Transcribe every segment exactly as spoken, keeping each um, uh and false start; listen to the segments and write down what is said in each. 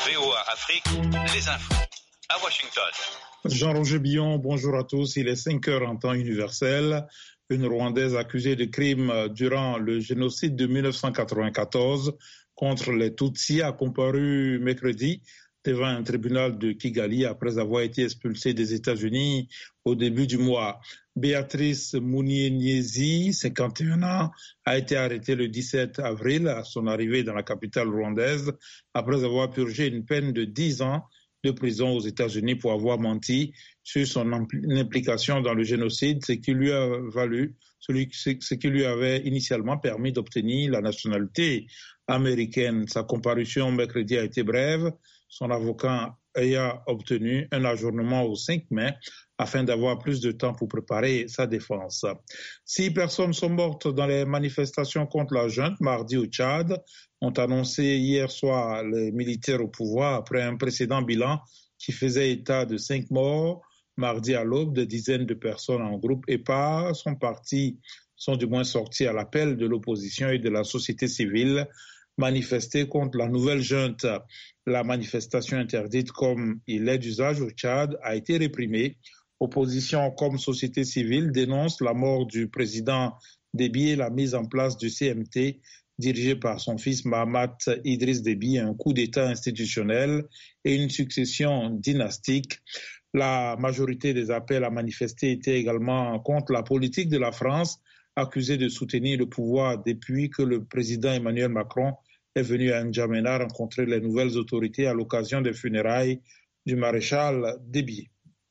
V O A Afrique, les infos. À Washington. Jean-Roger Billon, bonjour à tous. Il est cinq heures en temps universel. Une Rwandaise accusée de crimes durant le génocide de mille neuf cent quatre-vingt-quatorze contre les Tutsis a comparu mercredi devant un tribunal de Kigali après avoir été expulsée des États-Unis au début du mois. Béatrice Munieniezi, cinquante et un ans, a été arrêtée le dix-sept avril à son arrivée dans la capitale rwandaise après avoir purgé une peine de dix ans de prison aux États-Unis pour avoir menti sur son implication dans le génocide, ce qui lui a valu, celui, ce qui lui avait initialement permis d'obtenir la nationalité américaine. Sa comparution mercredi a été brève, son avocat ayant obtenu un ajournement au cinq mai afin d'avoir plus de temps pour préparer sa défense. Six personnes sont mortes dans les manifestations contre la junte mardi au Tchad, ont annoncé hier soir les militaires au pouvoir après un précédent bilan qui faisait état de cinq morts. Mardi à l'aube, des dizaines de personnes en groupe épars sont partis, sont du moins sortis à l'appel de l'opposition et de la société civile, manifester contre la nouvelle junte. La manifestation interdite comme il est d'usage au Tchad a été réprimée. Opposition comme société civile dénonce la mort du président Déby et la mise en place du C M T dirigé par son fils Mahamat Idriss Déby, un coup d'État institutionnel et une succession dynastique. La majorité des appels à manifester étaient également contre la politique de la France, accusée de soutenir le pouvoir depuis que le président Emmanuel Macron est venu à N'Djamena rencontrer les nouvelles autorités à l'occasion des funérailles du maréchal Déby.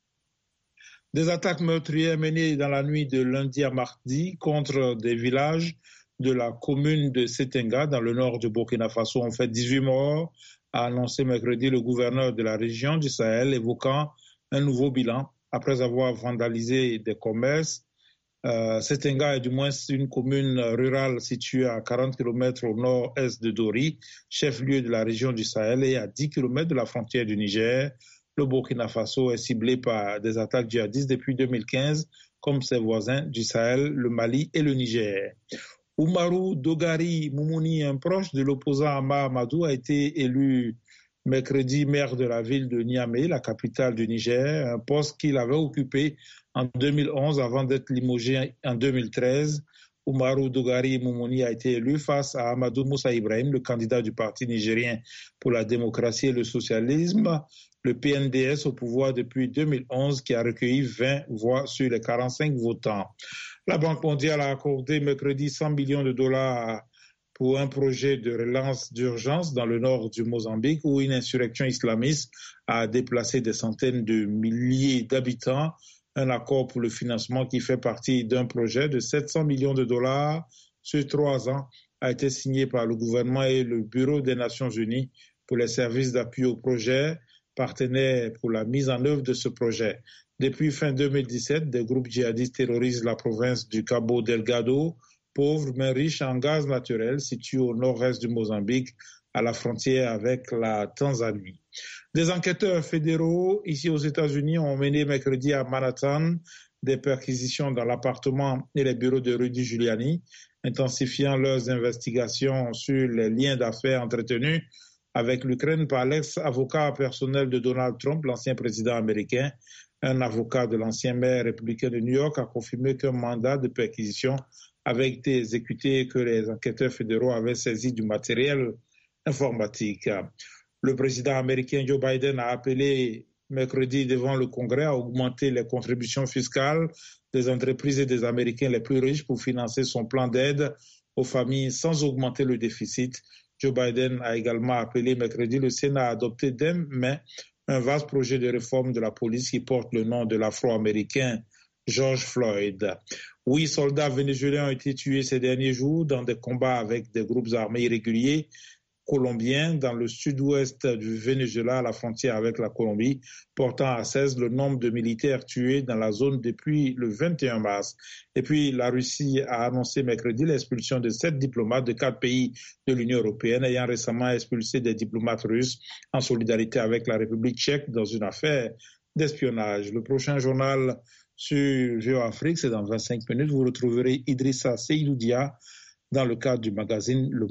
Des attaques meurtrières menées dans la nuit de lundi à mardi contre des villages de la commune de Setenga dans le nord du Burkina Faso ont fait dix-huit morts, a annoncé mercredi le gouverneur de la région du Sahel, évoquant un nouveau bilan après avoir vandalisé des commerces. Euh, Setenga est du moins une commune rurale située à quarante kilomètres au nord-est de Dori, chef-lieu de la région du Sahel, et à dix kilomètres de la frontière du Niger. Le Burkina Faso est ciblé par des attaques djihadistes depuis deux mille quinze, comme ses voisins du Sahel, le Mali et le Niger. Oumarou Dogari Moumouni, un proche de l'opposant Ama Amadou, a été élu mercredi maire de la ville de Niamey, la capitale du Niger, un poste qu'il avait occupé en deux mille onze avant d'être limogé en deux mille treize. Oumarou Dogari Moumouni a été élu face à Amadou Moussa Ibrahim, le candidat du Parti nigérien pour la démocratie et le socialisme, le P N D S au pouvoir depuis deux mille onze, qui a recueilli vingt voix sur les quarante-cinq votants. La Banque mondiale a accordé mercredi cent millions de dollars pour un projet de relance d'urgence dans le nord du Mozambique où une insurrection islamiste a déplacé des centaines de milliers d'habitants. Un accord pour le financement qui fait partie d'un projet de sept cents millions de dollars sur trois ans a été signé par le gouvernement et le Bureau des Nations Unies pour les services d'appui au projet, partenaires pour la mise en œuvre de ce projet. Depuis fin deux mille dix-sept, des groupes djihadistes terrorisent la province du Cabo Delgado, pauvre mais riche en gaz naturel, située au nord-est du Mozambique, à la frontière avec la Tanzanie. Des enquêteurs fédéraux ici aux États-Unis ont mené mercredi à Manhattan des perquisitions dans l'appartement et les bureaux de Rudy Giuliani, intensifiant leurs investigations sur les liens d'affaires entretenus avec l'Ukraine par l'ex-avocat personnel de Donald Trump, l'ancien président américain. Un avocat de l'ancien maire républicain de New York a confirmé qu'un mandat de perquisition avait été exécuté et que les enquêteurs fédéraux avaient saisi du matériel informatique. Le président américain Joe Biden a appelé mercredi devant le Congrès à augmenter les contributions fiscales des entreprises et des Américains les plus riches pour financer son plan d'aide aux familles sans augmenter le déficit. Joe Biden a également appelé mercredi le Sénat à adopter dès mai un vaste projet de réforme de la police qui porte le nom de l'Afro-Américain George Floyd. Huit soldats vénézuéliens ont été tués ces derniers jours dans des combats avec des groupes armés irréguliers colombiens dans le sud-ouest du Venezuela à la frontière avec la Colombie, portant à seize le nombre de militaires tués dans la zone depuis le vingt et un mars. Et puis la Russie a annoncé mercredi l'expulsion de sept diplomates de quatre pays de l'Union européenne ayant récemment expulsé des diplomates russes en solidarité avec la République tchèque dans une affaire d'espionnage. Le prochain journal sur V O A Afrique, c'est dans vingt-cinq minutes. Vous retrouverez Idrissa Seydoudia dans le cadre du magazine Le